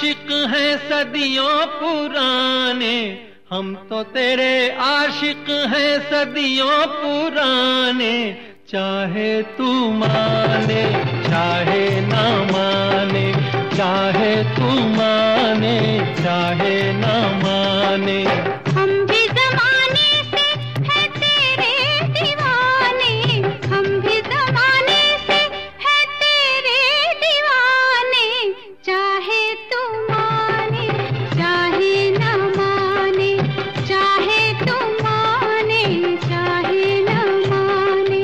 आशिक हैं सदियों पुराने, हम तो तेरे आशिक हैं सदियों पुराने। चाहे तू माने चाहे ना माने, चाहे तू माने चाहे ना माने, हम भी ज़माने से है तेरे दीवाने, हम भी ज़माने से है तेरे दीवाने। चाहे तू माने चाहे ना माने, चाहे तू माने चाहे ना माने।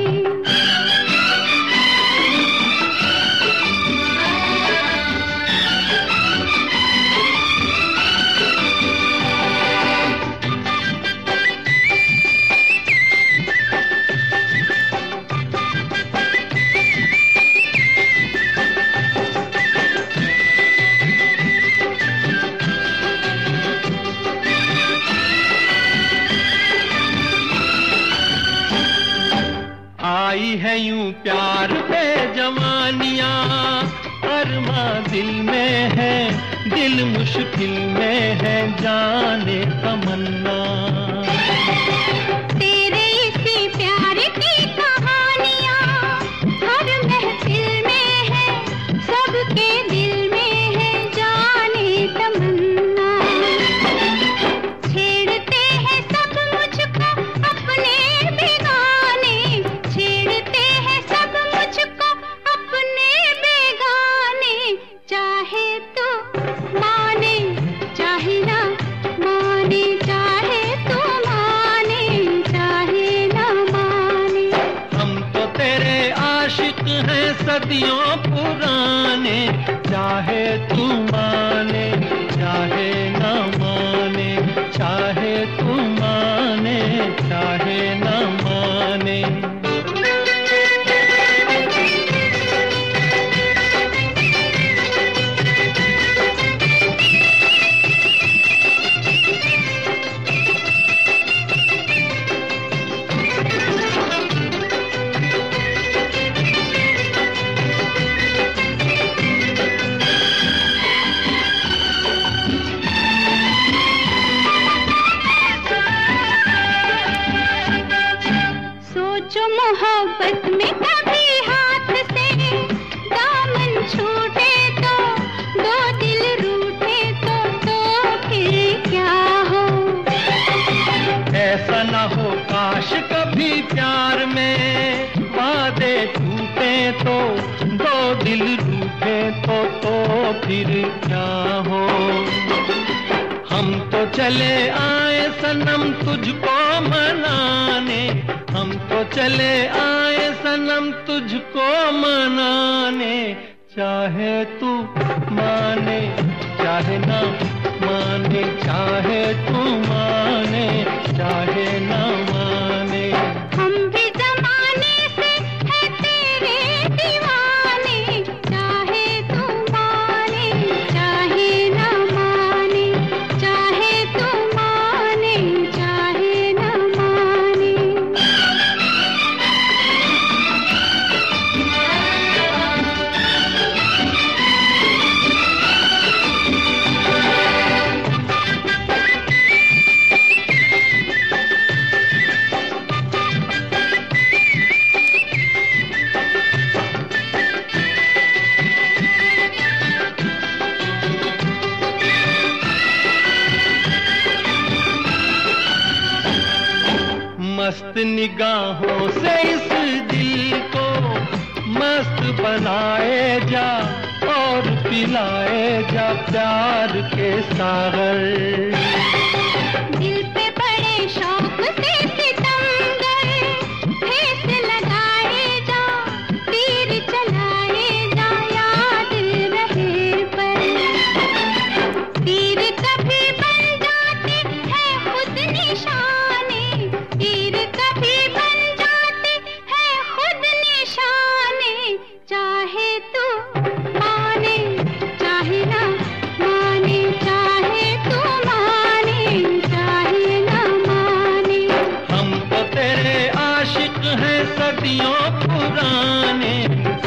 आई है यूं प्यार पे जवानियां, अरमा दिल में है, दिल मुश्किल में है, जाने तमन्ना। तेरे इसी प्यार की कहानियां हर महफिल में है, सबके दिल में है, जाने तमन्ना। छेड़ते हैं सब मुझको अपने बेगाने, छेड़ते हैं सब मुझको अपने बेगाने। चाहे तो माने चाहे ना माने, चाहे तो माने चाहे ना माने। हम तो तेरे आशिक हैं सदियों पुराने, चाहे तू माने चाहे ना माने, चाहे तू माने चाहे ना माने। सोचो मोहब्बत में कभी हाथ से दामन छूटे तो, दो दिल रूठे तो फिर क्या हो। ऐसा ना हो काश कभी प्यार में वादे टूटे तो, दो दिल रूठे तो फिर क्या हो। हम तो चले आए सनम तुझको मनाने, हम तो चले आए सनम तुझको मनाने। चाहे तू माने चाहे ना माने, चाहे तू माने चाहे ना माने। हम भी ज़माने से है तेरे दीवाने, चाहे तू माने चाहे ना माने, चाहे तू माने चाहे ना माने। मस्त निगाहों से इस दिल को मस्त बनाए जा, और पिलाए जा प्यार के सागर। दिल पे बड़े शौक से सितमगर ठेस लगाए जा, तीर चलाए जा, याद रहे पर। तीर कभी बन जाते हैं खुद निशाने, तीर कभी बन जाते हैं खुद निशाने। चाहे तू माने चाहे ना माने, चाहे तू माने चाहे ना माने। हम तो तेरे आशिक हैं सदियों पुराने,